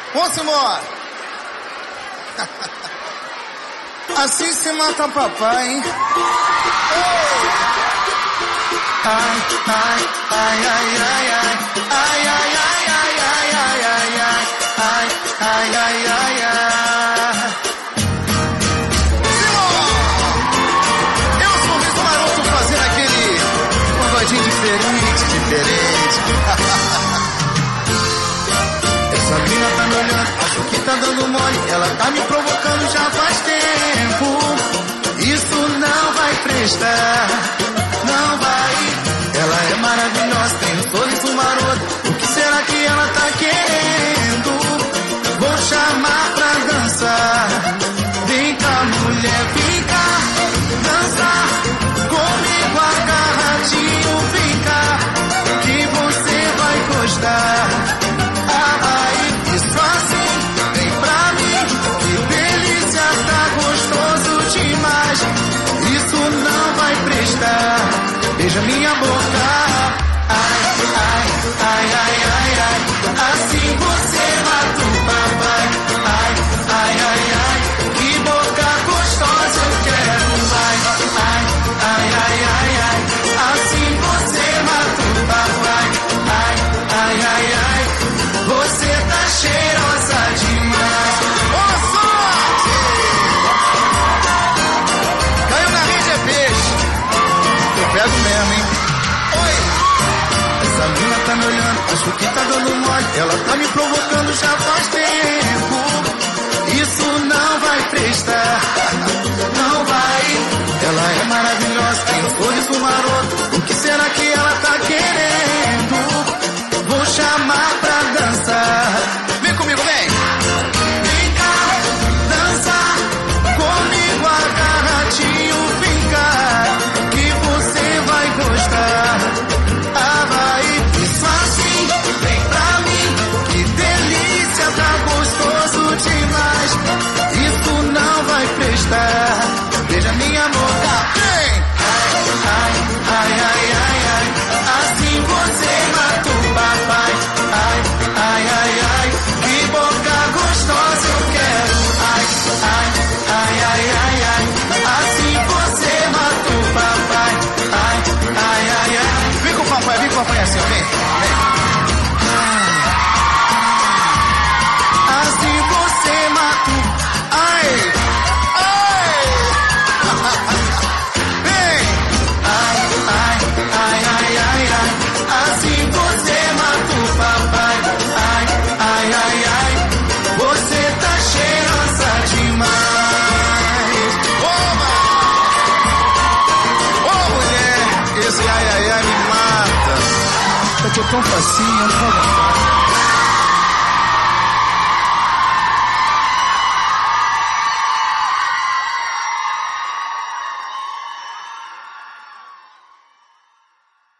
Vamos embora. Assim se mata papai, hein? Ai, ai, ai, ai, ai, ai, ai, ai, ai, ai, ai, ai, ai, ai, ai, ai, ai, ai. Eu sou o Riso Maroto fazendo aquele pagodinho diferente. Essa mina tá me olhando, acho que tá dando mole. Ela tá me provocando já faz tempo. Isso não vai prestar, não vai. Ela é maravilhosa, tem um sorriso maroto. O que será que ela tá querendo? Vou chamar pra dançar. Vem cá, mulher, vem cá dançar comigo agarradinho. Vem cá, que você vai gostar. Isso assim, vem pra mim. Que delícia, tá gostoso demais. Isso não vai prestar. Beija minha boca. Ai, ai, ai, ai, ai, ai. Assim você mata o papai. Ai, ai, ai, ai. Que boca gostosa eu quero mais. Ai, ai, ai, ai, ai. Assim você mata o papai. Ai, ai, ai, ai. Você tá cheirosa demais. Boa sorte! Caiu na rede é peixe. Eu pego mesmo, hein? Oi! Essa mina tá me olhando, acho que tá dando mole. Ela tá me provocando já faz tempo. Isso não vai prestar, não vai. Ela é maravilhosa, tem um sorriso maroto. O que será que ela tá querendo? Vou chamar pra dançar. Vem comigo, vem! Vem cá, dançar comigo agarradinho. Vem cá, que você vai gostar. Ah, vai, isso assim, vem pra mim. Que delícia, tá gostoso demais. Isso não vai prestar. Beija minha boca, vem! Ai, ai, ai, ai, ai. Assim você mata o papai. Ai, ai, ai, ai. Que boca gostosa eu quero. Ai, ai, ai, ai, ai, ai. Assim você mata o papai. Ai, ai, ai, ai. Vem com o papai assim, vem, vem. Assim você mata o... Ai, ai. Vem. Ai, ai, ai, ai, ai, ai. Assim você mata o papai. Ai, ai, ai, ai. Você tá cheirosa demais. Oba! Ô, mulher, esse ai, ai, ai me mata. Eu tô tão facinho, não vou aguentar.